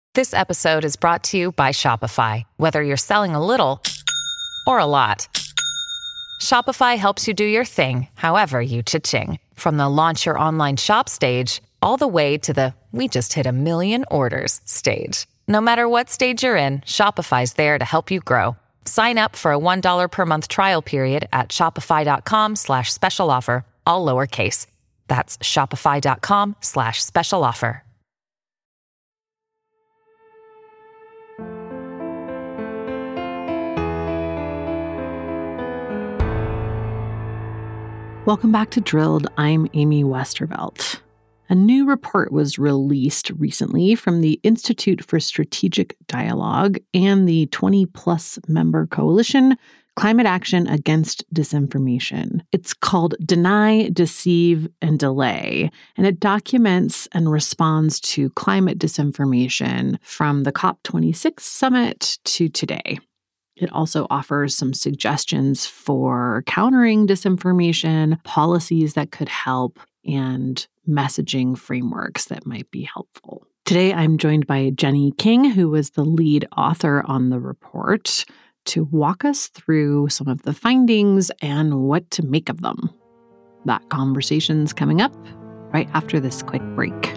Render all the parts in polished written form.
This episode is brought to you by Shopify. Whether you're selling a little or a lot, Shopify helps you do your thing, however you cha-ching. From the launch your online shop stage, all the way to the we just hit 1 million orders stage. No matter what stage you're in, Shopify's there to help you grow. Sign up for a $1 per month trial period at shopify.com/special offer, all lowercase. That's shopify.com/special offer. Welcome back to Drilled. I'm Amy Westervelt. A new report was released recently from the Institute for Strategic Dialogue and the 20-plus member coalition, Climate Action Against Disinformation. It's called Deny, Deceive, and Delay, and it documents and responds to climate disinformation from the COP26 summit to today. It also offers some suggestions for countering disinformation, policies that could help, and messaging frameworks that might be helpful. Today, I'm joined by Jenny King, who was the lead author on the report, to walk us through some of the findings and what to make of them. That conversation's coming up right after this quick break.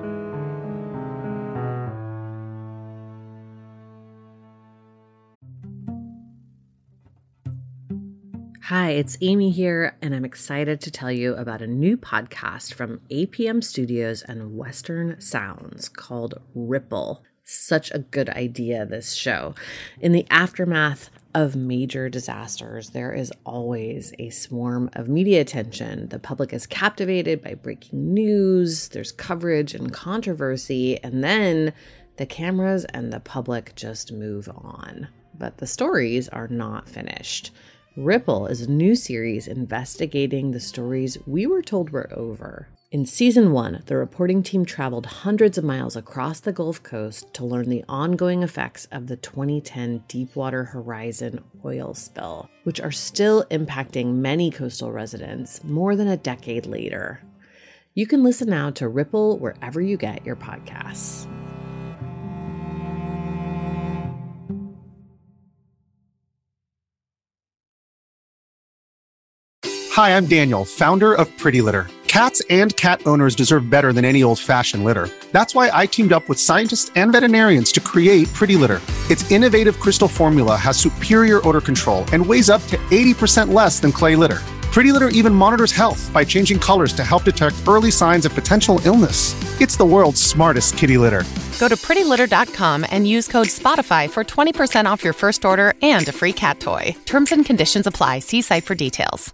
Hi, it's Amy here, and I'm excited to tell you about a new podcast from APM Studios and Western Sounds called Ripple. Such a good idea, this show. In the aftermath of major disasters, there is always a swarm of media attention. The public is captivated by breaking news, there's coverage and controversy, and then the cameras and the public just move on. But the stories are not finished. Ripple is a new series investigating the stories we were told were over. In season 1, the reporting team traveled hundreds of miles across the Gulf Coast to learn the ongoing effects of the 2010 Deepwater Horizon oil spill, which are still impacting many coastal residents more than a decade later. You can listen now to Ripple wherever you get your podcasts. Hi, I'm Daniel, founder of Pretty Litter. Cats and cat owners deserve better than any old-fashioned litter. That's why I teamed up with scientists and veterinarians to create Pretty Litter. Its innovative crystal formula has superior odor control and weighs up to 80% less than clay litter. Pretty Litter even monitors health by changing colors to help detect early signs of potential illness. It's the world's smartest kitty litter. Go to prettylitter.com and use code SPOTIFY for 20% off your first order and a free cat toy. Terms and conditions apply. See site for details.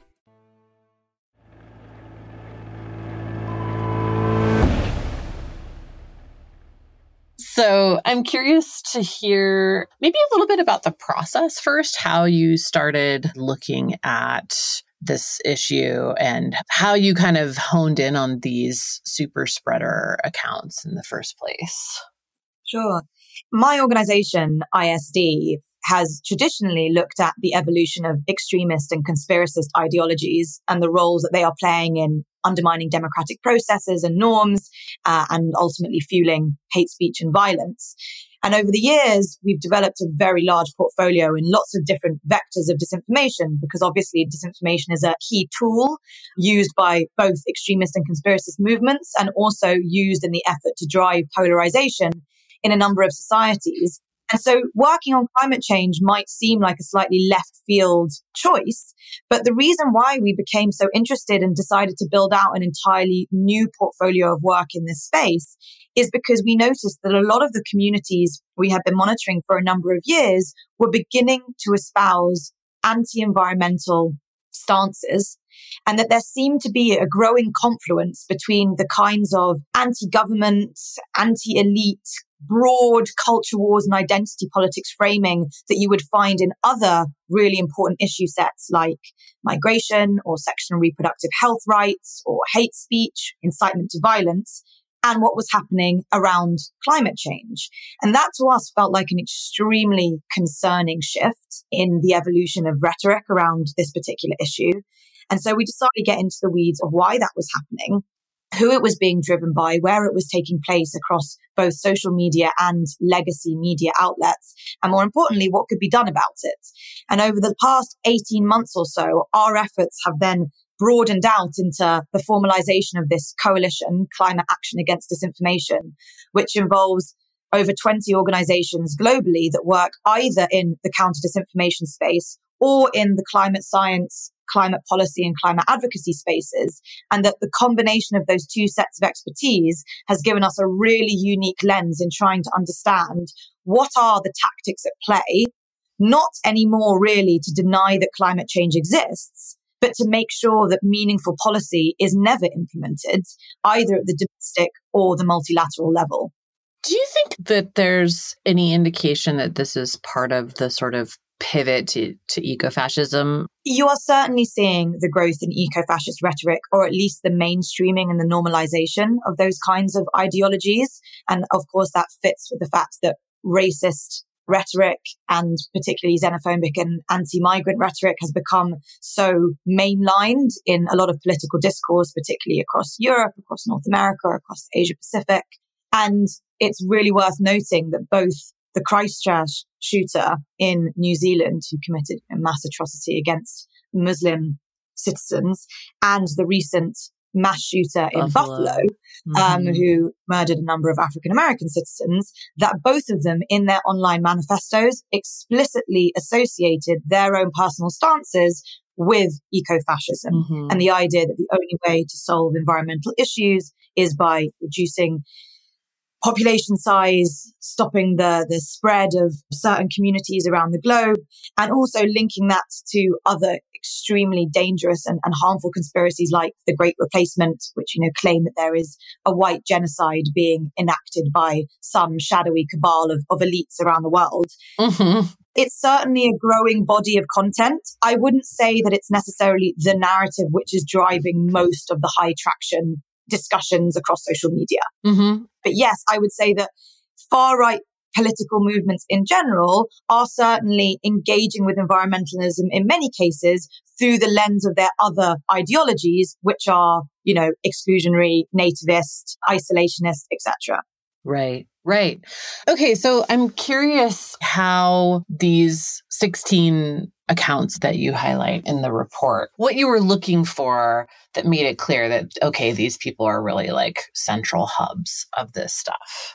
So I'm curious to hear maybe a little bit about the process first, how you started looking at this issue and how you kind of honed in on these super spreader accounts in the first place. Sure. My organization, ISD, has traditionally looked at the evolution of extremist and conspiracist ideologies and the roles that they are playing in undermining democratic processes and norms, and ultimately fueling hate speech and violence. And over the years, we've developed a very large portfolio in lots of different vectors of disinformation, because obviously disinformation is a key tool used by both extremist and conspiracist movements, and also used in the effort to drive polarization in a number of societies. And so working on climate change might seem like a slightly left field choice, but the reason why we became so interested and decided to build out an entirely new portfolio of work in this space is because we noticed that a lot of the communities we had been monitoring for a number of years were beginning to espouse anti-environmental stances, and that there seemed to be a growing confluence between the kinds of anti-government, anti-elite, broad culture wars and identity politics framing that you would find in other really important issue sets like migration or sexual and reproductive health rights or hate speech, incitement to violence, and what was happening around climate change. And that to us felt like an extremely concerning shift in the evolution of rhetoric around this particular issue. And so we decided to get into the weeds of why that was happening. who it was being driven by, where it was taking place across both social media and legacy media outlets, and more importantly, what could be done about it. And over the past 18 months or so, our efforts have then broadened out into the formalization of this coalition, Climate Action Against Disinformation, which involves over 20 organizations globally that work either in the counter-disinformation space or in the climate science, climate policy and climate advocacy spaces. And that the combination of those two sets of expertise has given us a really unique lens in trying to understand what are the tactics at play, not anymore really to deny that climate change exists, but to make sure that meaningful policy is never implemented, either at the domestic or the multilateral level. Do you think that there's any indication that this is part of the sort of pivot to ecofascism? You are certainly seeing the growth in eco-fascist rhetoric, or at least the mainstreaming and the normalization of those kinds of ideologies. And of course, that fits with the fact that racist rhetoric and particularly xenophobic and anti-migrant rhetoric has become so mainlined in a lot of political discourse, particularly across Europe, across North America, across Asia Pacific. And it's really worth noting that both the Christchurch shooter in New Zealand, who committed a mass atrocity against Muslim citizens, and the recent mass shooter in Buffalo, who murdered a number of African American citizens, that both of them in their online manifestos explicitly associated their own personal stances with ecofascism and the idea that the only way to solve environmental issues is by reducing population size, stopping the spread of certain communities around the globe, and also linking that to other extremely dangerous and harmful conspiracies like the Great Replacement, which, claim that there is a white genocide being enacted by some shadowy cabal of elites around the world. It's certainly a growing body of content. I wouldn't say that it's necessarily the narrative which is driving most of the high traction discussions across social media. But yes, I would say that far-right political movements in general are certainly engaging with environmentalism in many cases through the lens of their other ideologies, which are, exclusionary, nativist, isolationist, etc. Right. Okay, so I'm curious how these 16 accounts that you highlight in the report, what you were looking for that made it clear that, okay, these people are really like central hubs of this stuff.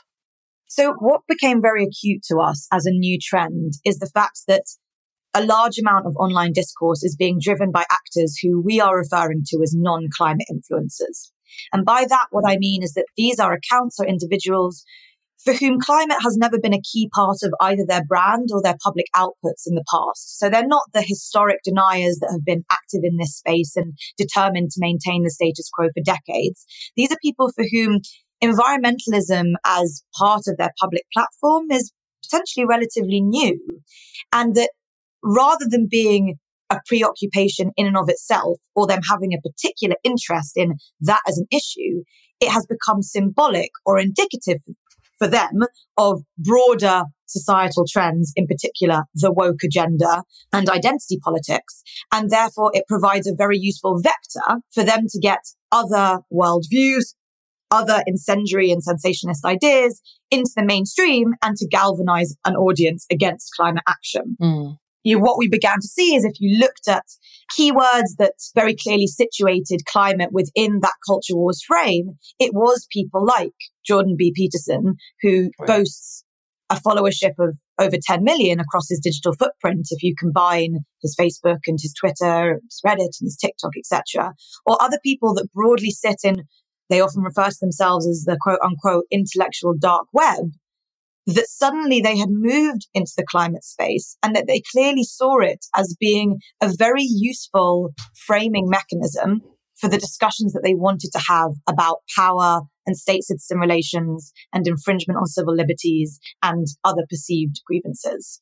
So what became very acute to us as a new trend is the fact that a large amount of online discourse is being driven by actors who we are referring to as non-climate influencers. And by that, what I mean is that these are accounts or individuals for whom climate has never been a key part of either their brand or their public outputs in the past. So they're not the historic deniers that have been active in this space and determined to maintain the status quo for decades. These are people for whom environmentalism as part of their public platform is potentially relatively new. And that rather than being a preoccupation in and of itself, or them having a particular interest in that as an issue, it has become symbolic or indicative for them of broader societal trends, in particular the woke agenda and identity politics. And therefore it provides a very useful vector for them to get other worldviews, other incendiary and sensationalist ideas into the mainstream and to galvanize an audience against climate action. What we began to see is if you looked at keywords that very clearly situated climate within that culture wars frame, it was people like Jordan B. Peterson, who boasts a followership of over 10 million across his digital footprint, if you combine his Facebook and his Twitter, his Reddit and his TikTok, etc. Or other people that broadly sit in, they often refer to themselves as the quote unquote intellectual dark web, that suddenly they had moved into the climate space and that they clearly saw it as being a very useful framing mechanism for the discussions that they wanted to have about power and state-citizen relations and infringement on civil liberties and other perceived grievances.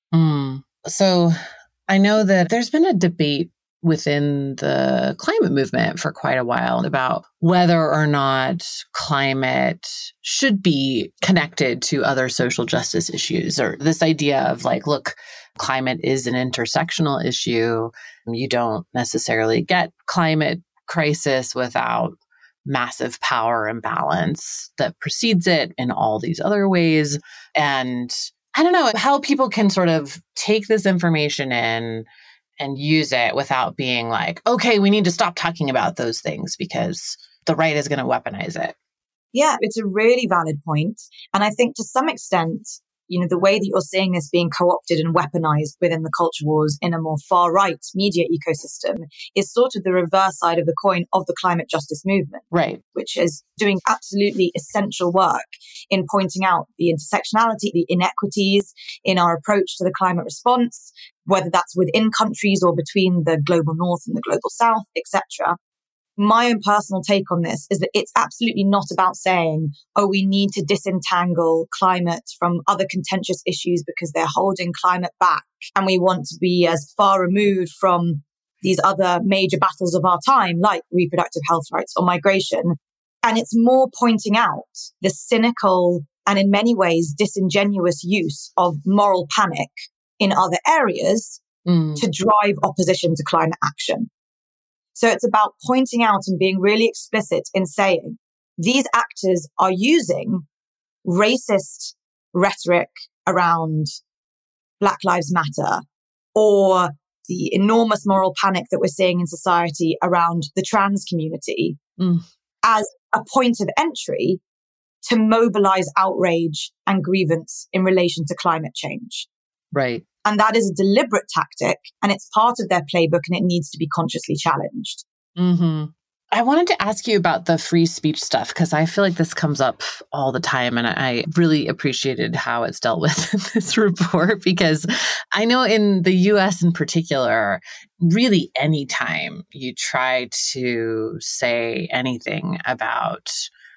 So I know that there's been a debate within the climate movement for quite a while about whether or not climate should be connected to other social justice issues, or this idea of like, look, climate is an intersectional issue. You don't necessarily get climate crisis without massive power imbalance that precedes it in all these other ways. And I don't know how people can sort of take this information in and use it without being like, okay, we need to stop talking about those things because the right is going to weaponize it. Yeah, it's a really valid point. And I think to some extent, the way that you're seeing this being co-opted and weaponized within the culture wars in a more far-right media ecosystem is sort of the reverse side of the coin of the climate justice movement. Right. Which is doing absolutely essential work in pointing out the intersectionality, the inequities in our approach to the climate response, whether that's within countries or between the global north and the global south, etc. My own personal take on this is that it's absolutely not about saying, oh, we need to disentangle climate from other contentious issues because they're holding climate back. And we want to be as far removed from these other major battles of our time, like reproductive health rights or migration. And it's more pointing out the cynical and in many ways disingenuous use of moral panic in other areas to drive opposition to climate action. So it's about pointing out and being really explicit in saying these actors are using racist rhetoric around Black Lives Matter or the enormous moral panic that we're seeing in society around the trans community as a point of entry to mobilize outrage and grievance in relation to climate change. Right. And that is a deliberate tactic, and it's part of their playbook, and it needs to be consciously challenged. Mm-hmm. I wanted to ask you about the free speech stuff, because I feel like this comes up all the time, and I really appreciated how it's dealt with in this report, because I know in the US in particular, really anytime you try to say anything about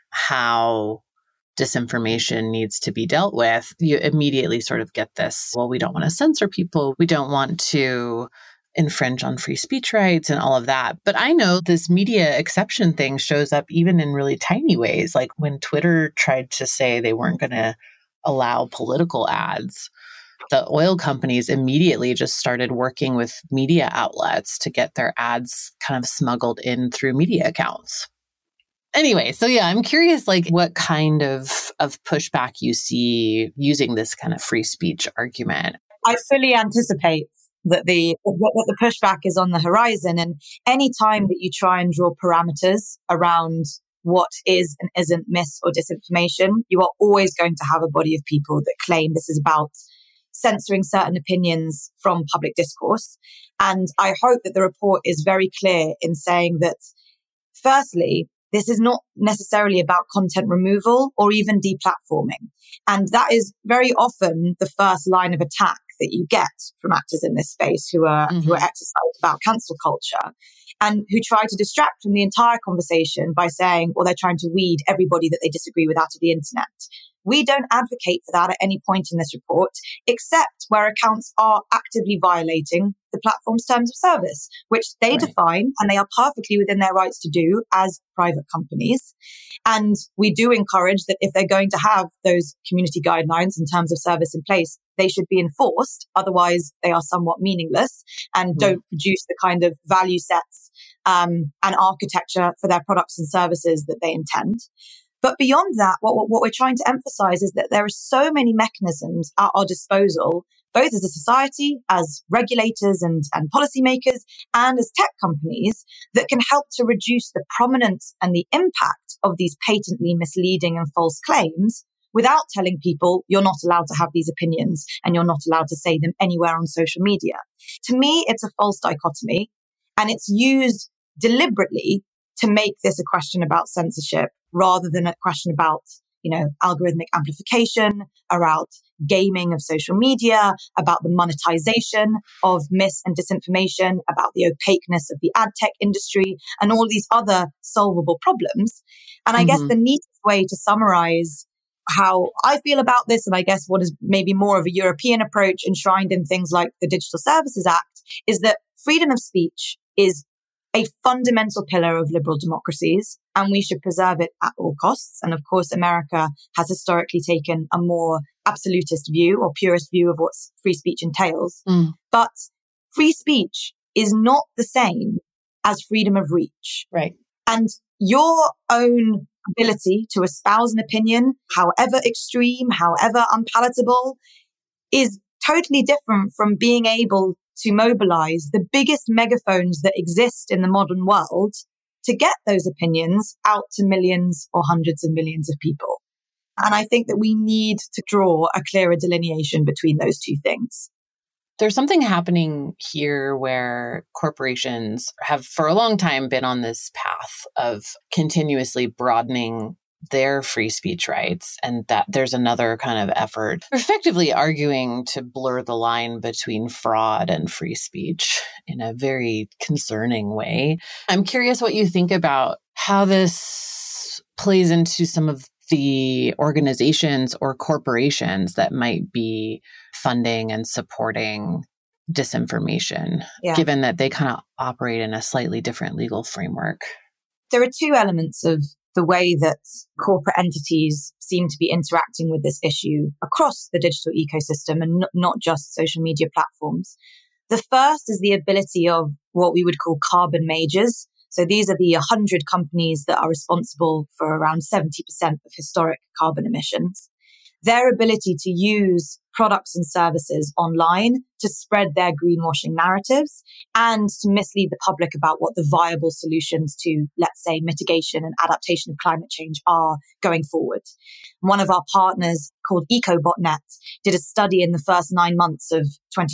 how disinformation needs to be dealt with, you immediately sort of get this, well, we don't want to censor people. We don't want to infringe on free speech rights and all of that. But I know this media exception thing shows up even in really tiny ways. Like when Twitter tried to say they weren't going to allow political ads, the oil companies immediately just started working with media outlets to get their ads kind of smuggled in through media accounts. Anyway, so yeah, I'm curious, like what kind of pushback you see using this kind of free speech argument. I fully anticipate that the pushback is on the horizon. And any time that you try and draw parameters around what is and isn't mis or disinformation, you are always going to have a body of people that claim this is about censoring certain opinions from public discourse. And I hope that the report is very clear in saying that, firstly, this is not necessarily about content removal or even deplatforming. And that is very often the first line of attack that you get from actors in this space who are exercised about cancel culture and who try to distract from the entire conversation by saying, well, they're trying to weed everybody that they disagree with out of the internet. We don't advocate for that at any point in this report, except where accounts are actively violating the platform's terms of service, which they define, and they are perfectly within their rights to do as private companies. And we do encourage that if they're going to have those community guidelines and terms of service in place, they should be enforced. Otherwise, they are somewhat meaningless and don't produce the kind of value sets and architecture for their products and services that they intend. But beyond that, what we're trying to emphasize is that there are so many mechanisms at our disposal, both as a society, as regulators and policymakers, and as tech companies, that can help to reduce the prominence and the impact of these patently misleading and false claims without telling people you're not allowed to have these opinions and you're not allowed to say them anywhere on social media. To me, it's a false dichotomy, and it's used deliberately to make this a question about censorship rather than a question about, algorithmic amplification, about gaming of social media, about the monetization of mis and disinformation, about the opaqueness of the ad tech industry, and all these other solvable problems. And I guess the neatest way to summarize how I feel about this, and I guess what is maybe more of a European approach enshrined in things like the Digital Services Act, is that freedom of speech is a fundamental pillar of liberal democracies, and we should preserve it at all costs. And of course, America has historically taken a more absolutist view or purist view of what free speech entails. But free speech is not the same as freedom of reach. Right. And your own ability to espouse an opinion, however extreme, however unpalatable, is totally different from being able to mobilize the biggest megaphones that exist in the modern world to get those opinions out to millions or hundreds of millions of people. And I think that we need to draw a clearer delineation between those two things. There's something happening here where corporations have for a long time been on this path of continuously broadening their free speech rights, and that there's another kind of effort effectively arguing to blur the line between fraud and free speech in a very concerning way. I'm curious what you think about how this plays into some of the organizations or corporations that might be funding and supporting disinformation, given that they kind of operate in a slightly different legal framework. There are two elements of the way that corporate entities seem to be interacting with this issue across the digital ecosystem and not just social media platforms. The first is the ability of what we would call carbon majors. So these are the 100 companies that are responsible for around 70% of historic carbon emissions. Their ability to use products and services online to spread their greenwashing narratives and to mislead the public about what the viable solutions to, let's say, mitigation and adaptation of climate change are going forward. One of our partners called EcoBotNet did a study in the first 9 months of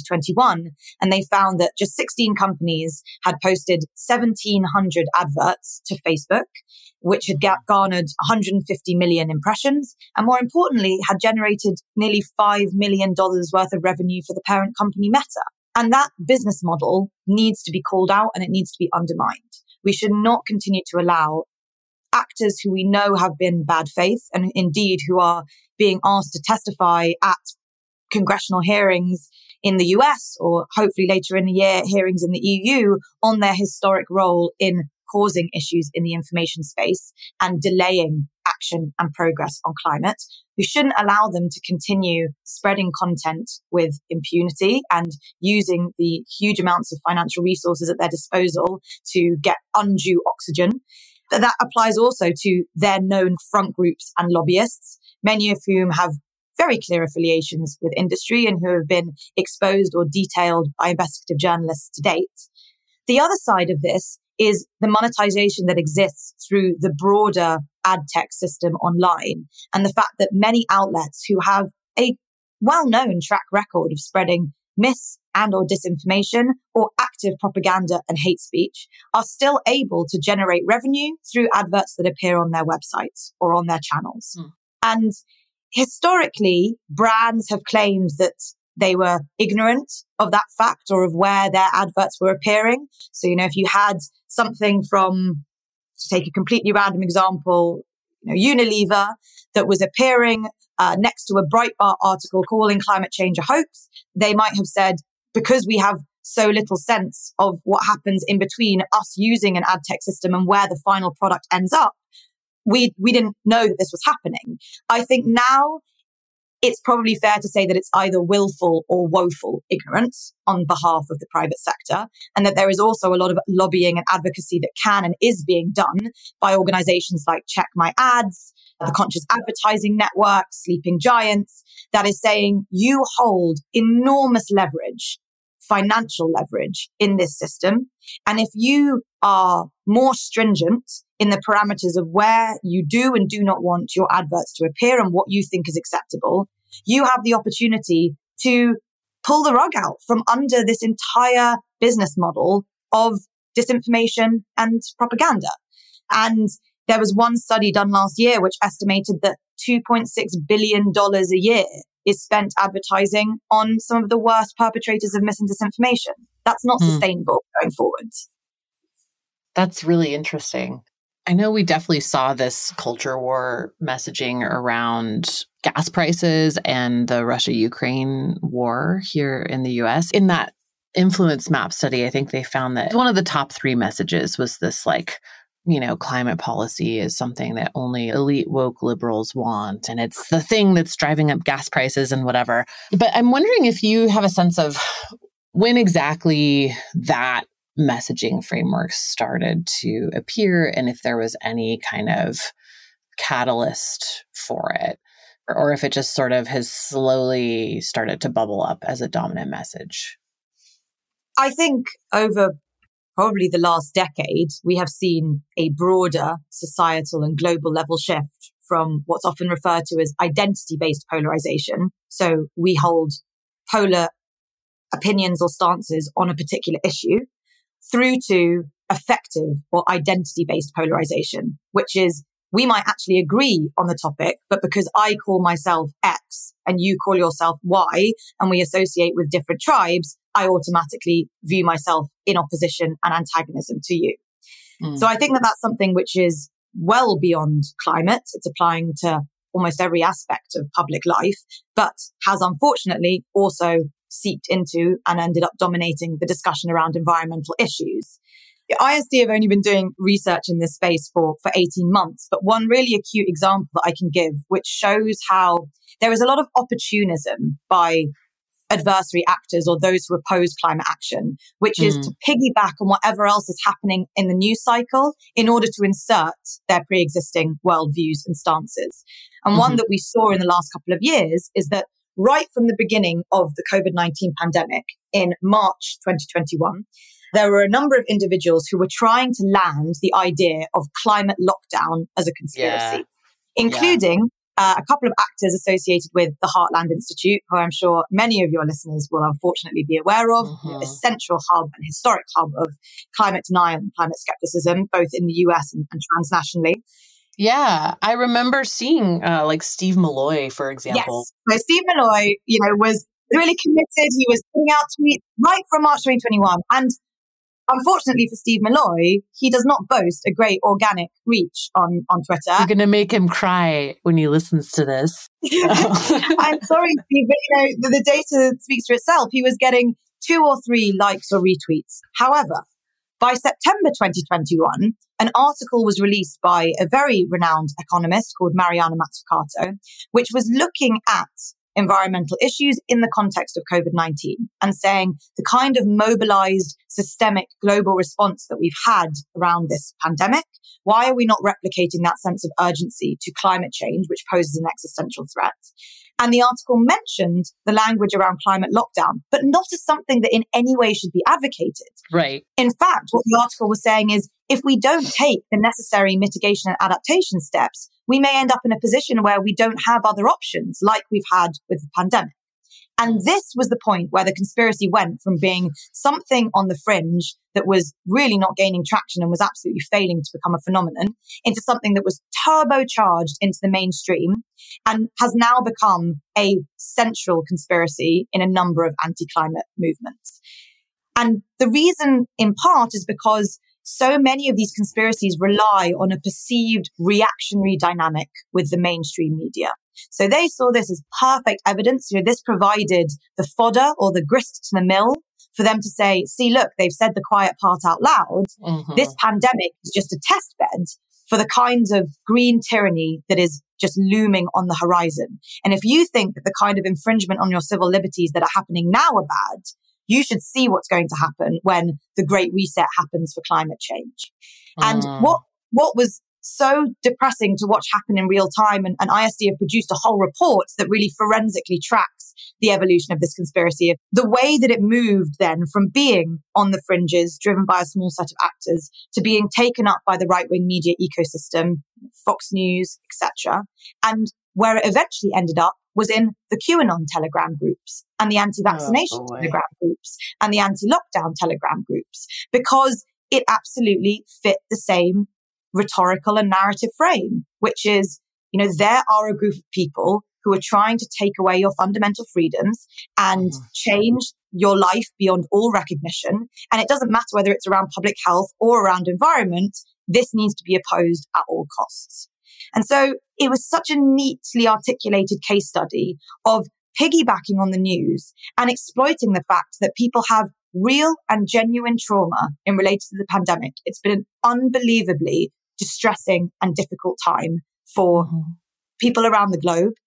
2021, and they found that just 16 companies had posted 1,700 adverts to Facebook, which had garnered 150 million impressions, and more importantly, had generated nearly $5 million worth of revenue for the parent company Meta. And that business model needs to be called out and it needs to be undermined. We should not continue to allow actors who we know have been bad faith and indeed who are being asked to testify at congressional hearings in the US or hopefully later in the year, hearings in the EU on their historic role in causing issues in the information space and delaying action and progress on climate. We shouldn't allow them to continue spreading content with impunity and using the huge amounts of financial resources at their disposal to get undue oxygen. But that applies also to their known front groups and lobbyists, many of whom have very clear affiliations with industry and who have been exposed or detailed by investigative journalists to date. The other side of this is the monetization that exists through the broader ad tech system online and the fact that many outlets who have a well-known track record of spreading mis- and or disinformation or active propaganda and hate speech are still able to generate revenue through adverts that appear on their websites or on their channels. And historically, brands have claimed that they were ignorant of that fact or of where their adverts were appearing. So, if you had something from, to take a completely random example, Unilever that was appearing next to a Breitbart article calling climate change a hoax, they might have said, because we have so little sense of what happens in between us using an ad tech system and where the final product ends up, we didn't know that this was happening. I think now it's probably fair to say that it's either willful or woeful ignorance on behalf of the private sector, and that there is also a lot of lobbying and advocacy that can and is being done by organizations like Check My Ads, the Conscious Advertising Network, Sleeping Giants, that is saying you hold enormous leverage, financial leverage in this system. And if you are more stringent in the parameters of where you do and do not want your adverts to appear and what you think is acceptable, you have the opportunity to pull the rug out from under this entire business model of disinformation and propaganda. And there was one study done last year which estimated that $2.6 billion a year is spent advertising on some of the worst perpetrators of mis and disinformation. That's not sustainable going forward. That's really interesting. I know we definitely saw this culture war messaging around gas prices and the Russia-Ukraine war here in the US. In that influence map study, I think they found that one of the top 3 messages was this climate policy is something that only elite woke liberals want. And it's the thing that's driving up gas prices and whatever. But I'm wondering if you have a sense of when exactly that messaging frameworks started to appear and if there was any kind of catalyst for it, or if it just sort of has slowly started to bubble up as a dominant message. I think over probably the last decade, we have seen a broader societal and global level shift from what's often referred to as identity-based polarization. So we hold polar opinions or stances on a particular issue, through to affective or identity-based polarization, which is we might actually agree on the topic, but because I call myself X and you call yourself Y and we associate with different tribes, I automatically view myself in opposition and antagonism to you. So I think that that's something which is well beyond climate. It's applying to almost every aspect of public life, but has unfortunately also seeped into and ended up dominating the discussion around environmental issues. The ISD have only been doing research in this space for 18 months, but one really acute example that I can give, which shows how there is a lot of opportunism by adversary actors or those who oppose climate action, which is to piggyback on whatever else is happening in the news cycle in order to insert their pre-existing worldviews and stances. And one that we saw in the last couple of years is that right from the beginning of the COVID-19 pandemic in March 2021, there were a number of individuals who were trying to land the idea of climate lockdown as a conspiracy, including a couple of actors associated with the Heartland Institute, who I'm sure many of your listeners will unfortunately be aware of, a central hub and historic hub of climate denial and climate skepticism, both in the US and transnationally. Yeah, I remember seeing like Steve Malloy, for example. Yes, so Steve Malloy, was really committed. He was putting out tweets right from March 2021. And unfortunately for Steve Malloy, he does not boast a great organic reach on Twitter. You're going to make him cry when he listens to this. I'm sorry, Steve, but the data speaks for itself. He was getting 2 or 3 likes or retweets. However, by September 2021, an article was released by a very renowned economist called Mariana Mazzucato, which was looking at environmental issues in the context of COVID-19 and saying the kind of mobilized systemic global response that we've had around this pandemic, why are we not replicating that sense of urgency to climate change, which poses an existential threat? And the article mentioned the language around climate lockdown, but not as something that in any way should be advocated. Right. In fact, what the article was saying is, if we don't take the necessary mitigation and adaptation steps, we may end up in a position where we don't have other options like we've had with the pandemic. And this was the point where the conspiracy went from being something on the fringe that was really not gaining traction and was absolutely failing to become a phenomenon into something that was turbocharged into the mainstream and has now become a central conspiracy in a number of anti-climate movements. And the reason in part is because so many of these conspiracies rely on a perceived reactionary dynamic with the mainstream media. So they saw this as perfect evidence. This provided the fodder or the grist to the mill for them to say, see, look, they've said the quiet part out loud. This pandemic is just a test bed for the kinds of green tyranny that is just looming on the horizon. And if you think that the kind of infringement on your civil liberties that are happening now are bad, you should see what's going to happen when the Great Reset happens for climate change. And what was so depressing to watch happen in real time, and ISD have produced a whole report that really forensically tracks the evolution of this conspiracy, the way that it moved then from being on the fringes, driven by a small set of actors, to being taken up by the right-wing media ecosystem, Fox News, etc. And where it eventually ended up was in the QAnon Telegram groups and the anti-vaccination Telegram groups and the anti-lockdown Telegram groups, because it absolutely fit the same rhetorical and narrative frame, which is, there are a group of people who are trying to take away your fundamental freedoms and change your life beyond all recognition. And it doesn't matter whether it's around public health or around environment, this needs to be opposed at all costs. And so it was such a neatly articulated case study of piggybacking on the news and exploiting the fact that people have real and genuine trauma in relation to the pandemic. It's been an unbelievably distressing and difficult time for people around the globe.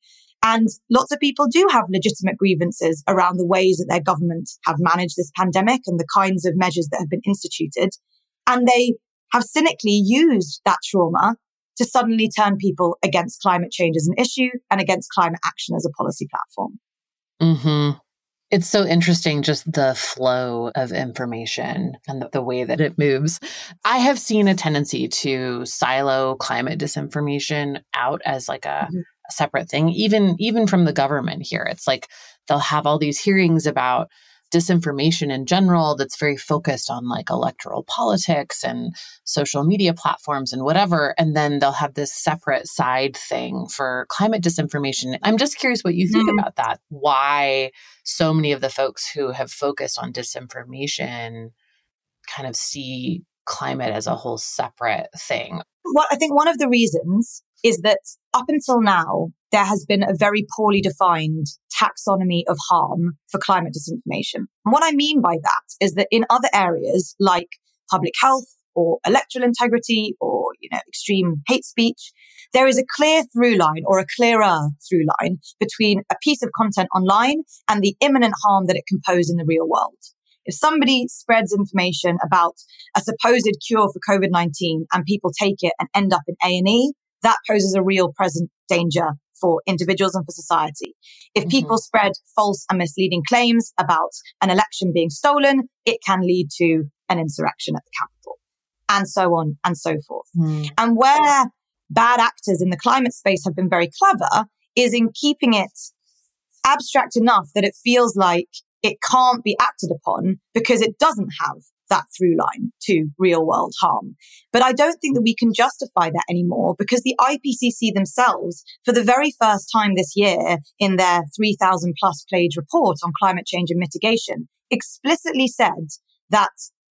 And lots of people do have legitimate grievances around the ways that their government have managed this pandemic and the kinds of measures that have been instituted. And they have cynically used that trauma to suddenly turn people against climate change as an issue and against climate action as a policy platform. Mm-hmm. It's so interesting, just the flow of information and the way that it moves. I have seen a tendency to silo climate disinformation out as like a separate thing, even from the government here. It's like they'll have all these hearings about disinformation in general that's very focused on like electoral politics and social media platforms and whatever. And then they'll have this separate side thing for climate disinformation. I'm just curious what you think about that. Why so many of the folks who have focused on disinformation kind of see climate as a whole separate thing. Well, I think one of the reasons is that up until now, there has been a very poorly defined taxonomy of harm for climate disinformation. And what I mean by that is that in other areas like public health or electoral integrity or, extreme hate speech, there is a clear through line or a clearer through line between a piece of content online and the imminent harm that it can pose in the real world. If somebody spreads information about a supposed cure for COVID-19 and people take it and end up in A&E, that poses a real present danger for individuals and for society. If people spread false and misleading claims about an election being stolen, it can lead to an insurrection at the Capitol, and so on and so forth. And where bad actors in the climate space have been very clever is in keeping it abstract enough that it feels like it can't be acted upon because it doesn't have that through line to real world harm. But I don't think that we can justify that anymore because the IPCC themselves, for the very first time this year in their 3,000 plus page report on climate change and mitigation, explicitly said that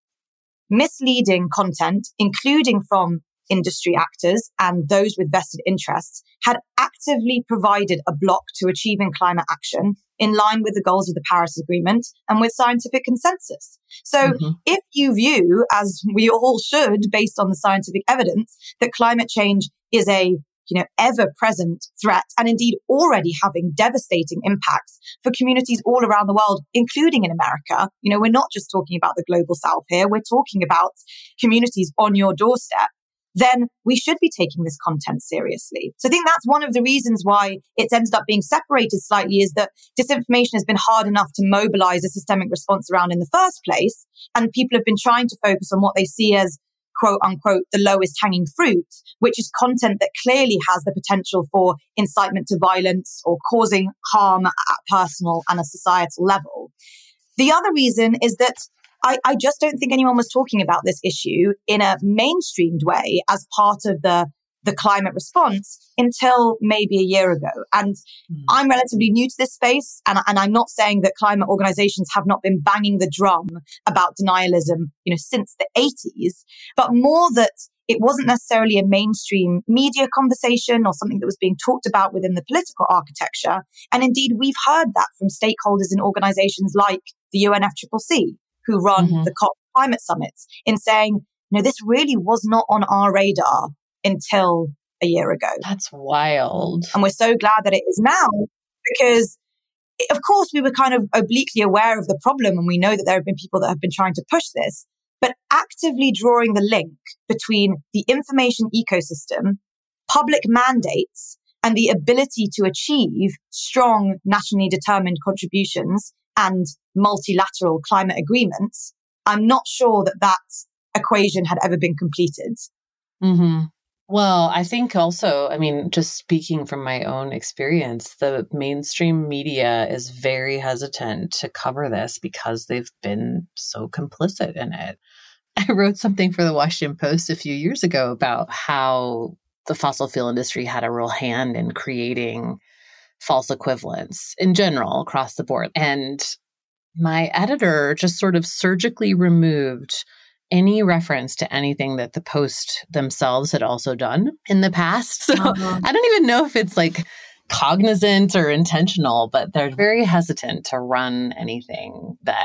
misleading content, including from industry actors and those with vested interests, had actively provided a block to achieving climate action in line with the goals of the Paris Agreement and with scientific consensus. So if you view, as we all should, based on the scientific evidence, that climate change is a ever-present threat and indeed already having devastating impacts for communities all around the world, including in America. We're not just talking about the global south here. We're talking about communities on your doorstep. Then we should be taking this content seriously. So I think that's one of the reasons why it's ended up being separated slightly, is that disinformation has been hard enough to mobilize a systemic response around in the first place. And people have been trying to focus on what they see as, quote unquote, the lowest hanging fruit, which is content that clearly has the potential for incitement to violence or causing harm at a personal and a societal level. The other reason is that I just don't think anyone was talking about this issue in a mainstreamed way as part of the climate response until maybe a year ago. And I'm relatively new to this space, and I'm not saying that climate organizations have not been banging the drum about denialism, since the 80s, but more that it wasn't necessarily a mainstream media conversation or something that was being talked about within the political architecture. And indeed, we've heard that from stakeholders in organizations like the UNFCCC, who run the COP climate summits, in saying, this really was not on our radar until a year ago. That's wild. And we're so glad that it is now, because of course we were kind of obliquely aware of the problem, and we know that there have been people that have been trying to push this, but actively drawing the link between the information ecosystem, public mandates, and the ability to achieve strong nationally determined contributions and multilateral climate agreements, I'm not sure that equation had ever been completed. Well, I think also, just speaking from my own experience, the mainstream media is very hesitant to cover this because they've been so complicit in it. I wrote something for the Washington Post a few years ago about how the fossil fuel industry had a real hand in creating false equivalents in general across the board. And my editor just sort of surgically removed any reference to anything that the Post themselves had also done in the past. So I don't even know if it's like cognizant or intentional, but they're very hesitant to run anything that,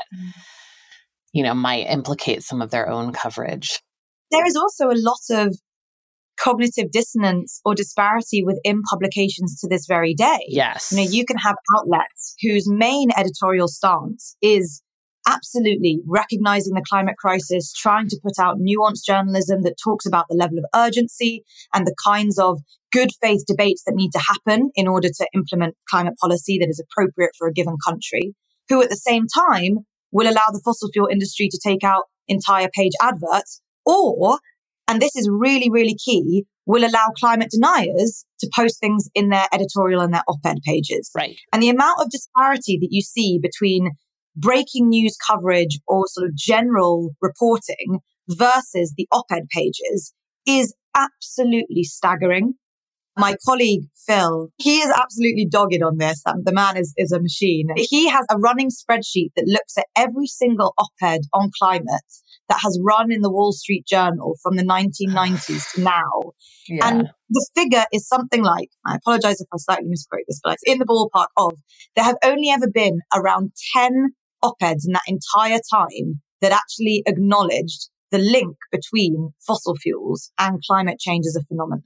might implicate some of their own coverage. There is also a lot of cognitive dissonance or disparity within publications to this very day. Yes. You can have outlets whose main editorial stance is absolutely recognizing the climate crisis, trying to put out nuanced journalism that talks about the level of urgency and the kinds of good faith debates that need to happen in order to implement climate policy that is appropriate for a given country, who at the same time will allow the fossil fuel industry to take out entire page adverts, or, and this is really, really key, will allow climate deniers to post things in their editorial and their op-ed pages. Right. And the amount of disparity that you see between breaking news coverage or sort of general reporting versus the op-ed pages is absolutely staggering. My colleague, Phil, he is absolutely dogged on this. The man is a machine. He has a running spreadsheet that looks at every single op-ed on climate that has run in the Wall Street Journal from the 1990s to now. Yeah. And the figure is something like, I apologize if I slightly misquote this, but it's in the ballpark of, there have only ever been around 10 op-eds in that entire time that actually acknowledged the link between fossil fuels and climate change as a phenomenon.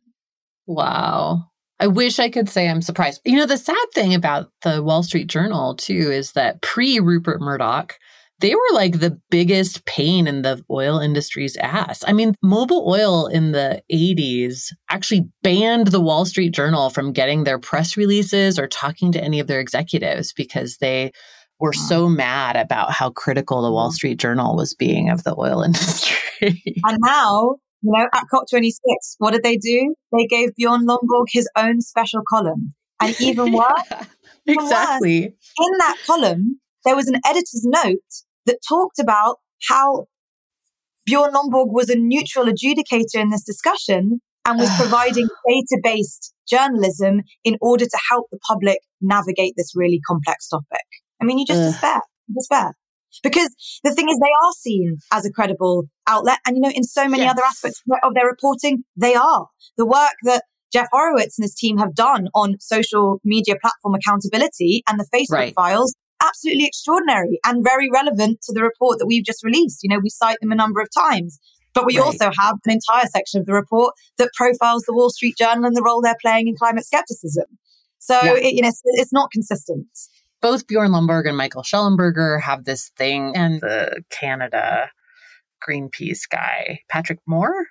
Wow. I wish I could say I'm surprised. The sad thing about the Wall Street Journal, too, is that pre-Rupert Murdoch, they were like the biggest pain in the oil industry's ass. I mean, Mobil Oil in the 80s actually banned the Wall Street Journal from getting their press releases or talking to any of their executives because they were so mad about how critical the Wall Street Journal was being of the oil industry. And now, at COP26, what did they do? They gave Bjorn Lomborg his own special column. And even worse, exactly. In that column, there was an editor's note that talked about how Bjorn Lomborg was a neutral adjudicator in this discussion and was providing data-based journalism in order to help the public navigate this really complex topic. I mean, you just despair. Because the thing is, they are seen as a credible outlet. And, in so many other aspects of their reporting, they are. The work that Jeff Horowitz and his team have done on social media platform accountability and the Facebook files, absolutely extraordinary and very relevant to the report that we've just released. We cite them a number of times. But we also have an entire section of the report that profiles the Wall Street Journal and the role they're playing in climate skepticism. So, it's not consistent. Both Bjorn Lomborg and Michael Schellenberger have this thing, and the Canada Greenpeace guy, Patrick Moore.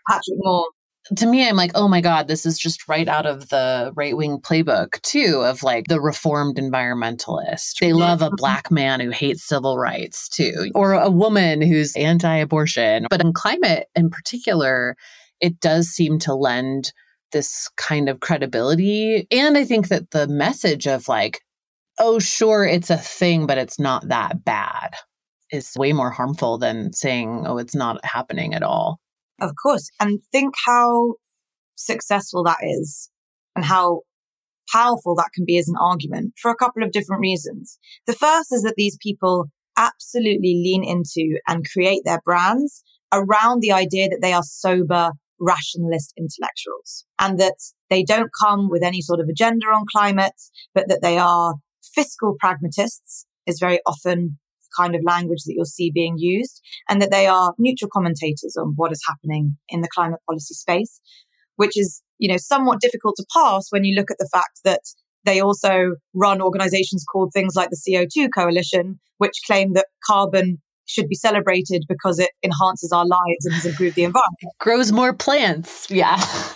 To me, I'm like, oh my God, this is just right out of the right-wing playbook, too, of like the reformed environmentalist. They love a Black man who hates civil rights, too, or a woman who's anti-abortion. But in climate in particular, it does seem to lend this kind of credibility. And I think that the message of like, oh, sure, it's a thing, but it's not that bad, is way more harmful than saying, oh, it's not happening at all. Of course. And think how successful that is and how powerful that can be as an argument for a couple of different reasons. The first is that these people absolutely lean into and create their brands around the idea that they are sober, rationalist intellectuals and that they don't come with any sort of agenda on climate, but that they are fiscal pragmatists is very often the kind of language that you'll see being used, and that they are neutral commentators on what is happening in the climate policy space, which is, somewhat difficult to pass when you look at the fact that they also run organizations called things like the CO2 Coalition, which claim that carbon should be celebrated because it enhances our lives and has improved the environment. It grows more plants. Yeah.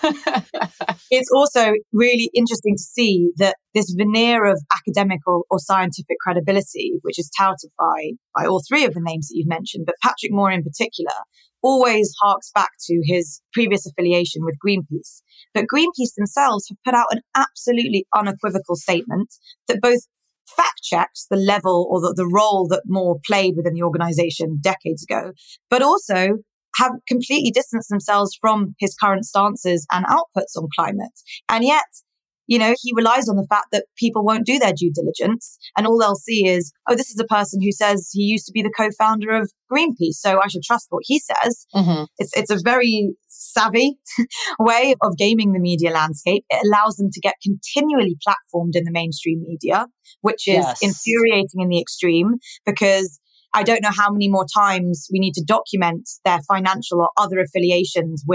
It's also really interesting to see that this veneer of academic or scientific credibility, which is touted by all three of the names that you've mentioned, but Patrick Moore in particular, always harks back to his previous affiliation with Greenpeace. But Greenpeace themselves have put out an absolutely unequivocal statement that both fact checks the level or the role that Moore played within the organization decades ago, but also have completely distanced themselves from his current stances and outputs on climate. And yet, he relies on the fact that people won't do their due diligence and all they'll see is, oh, this is a person who says he used to be the co-founder of Greenpeace, so I should trust what he says. Mm-hmm. It's a very savvy way of gaming the media landscape. It allows them to get continually platformed in the mainstream media, which is infuriating in the extreme because I don't know how many more times we need to document their financial or other affiliations with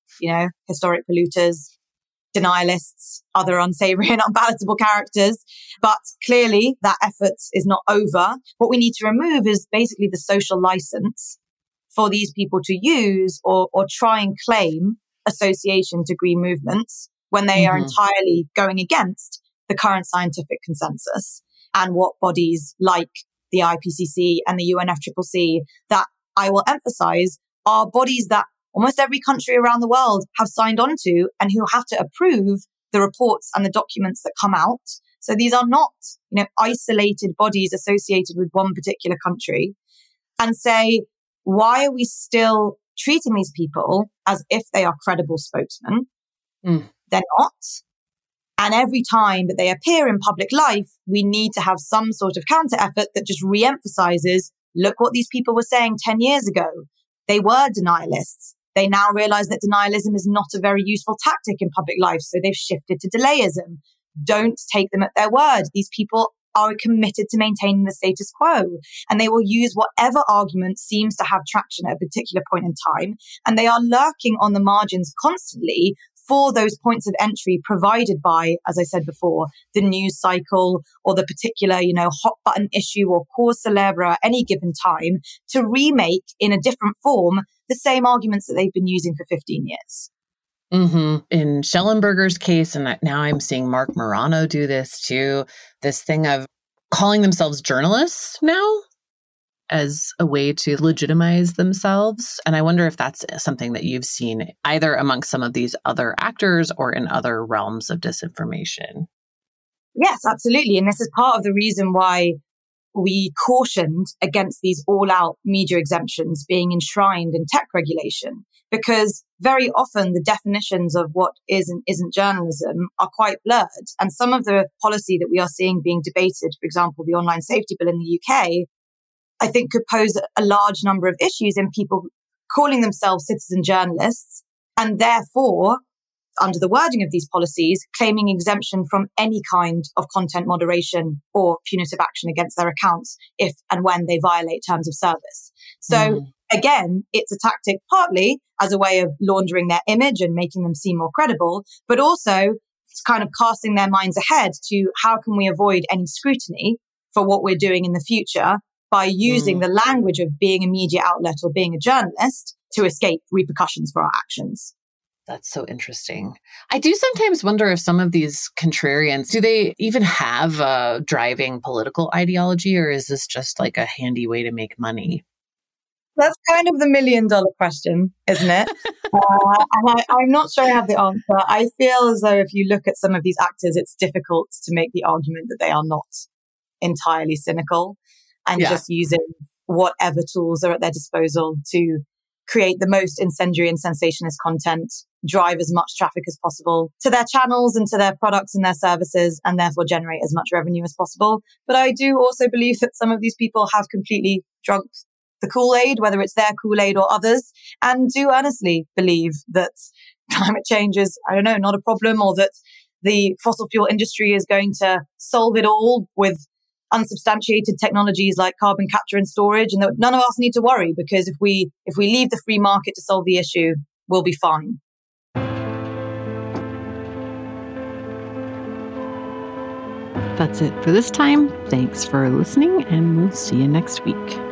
historic polluters, denialists, other unsavory and unpalatable characters. But clearly that effort is not over. What we need to remove is basically the social license for these people to use or try and claim association to green movements when they are entirely going against the current scientific consensus and what bodies like the IPCC and the UNFCCC, that I will emphasize, are bodies that almost every country around the world have signed on to and who have to approve the reports and the documents that come out. So these are not, isolated bodies associated with one particular country, and say, why are we still treating these people as if they are credible spokesmen? They're not. And every time that they appear in public life, we need to have some sort of counter effort that just re-emphasizes, look what these people were saying 10 years ago. They were denialists. They now realize that denialism is not a very useful tactic in public life, so they've shifted to delayism. Don't take them at their word. These people are committed to maintaining the status quo, and they will use whatever argument seems to have traction at a particular point in time. And they are lurking on the margins constantly for those points of entry provided by, as I said before, the news cycle or the particular, hot button issue or cause célèbre at any given time to remake in a different form the same arguments that they've been using for 15 years. In Schellenberger's case, and now I'm seeing Mark Morano do this too, this thing of calling themselves journalists now as a way to legitimize themselves. And I wonder if that's something that you've seen either amongst some of these other actors or in other realms of disinformation. Yes, absolutely. And this is part of the reason why we cautioned against these all-out media exemptions being enshrined in tech regulation, because very often the definitions of what is and isn't journalism are quite blurred. And some of the policy that we are seeing being debated, for example, the online safety bill in the UK, I think could pose a large number of issues in people calling themselves citizen journalists and therefore, under the wording of these policies, claiming exemption from any kind of content moderation or punitive action against their accounts if and when they violate terms of service. So again, it's a tactic partly as a way of laundering their image and making them seem more credible, but also it's kind of casting their minds ahead to how can we avoid any scrutiny for what we're doing in the future by using the language of being a media outlet or being a journalist to escape repercussions for our actions. That's so interesting. I do sometimes wonder if some of these contrarians, do they even have a driving political ideology, or is this just like a handy way to make money? That's kind of the $1 million question, isn't it? And I'm not sure I have the answer. I feel as though if you look at some of these actors, it's difficult to make the argument that they are not entirely cynical and just using whatever tools are at their disposal to create the most incendiary and sensationalist content, drive as much traffic as possible to their channels and to their products and their services, and therefore generate as much revenue as possible. But I do also believe that some of these people have completely drunk the Kool-Aid, whether it's their Kool-Aid or others, and do earnestly believe that climate change is, not a problem, or that the fossil fuel industry is going to solve it all with unsubstantiated technologies like carbon capture and storage, and that none of us need to worry because if we leave the free market to solve the issue, we'll be fine. That's it for this time. Thanks for listening, and we'll see you next week.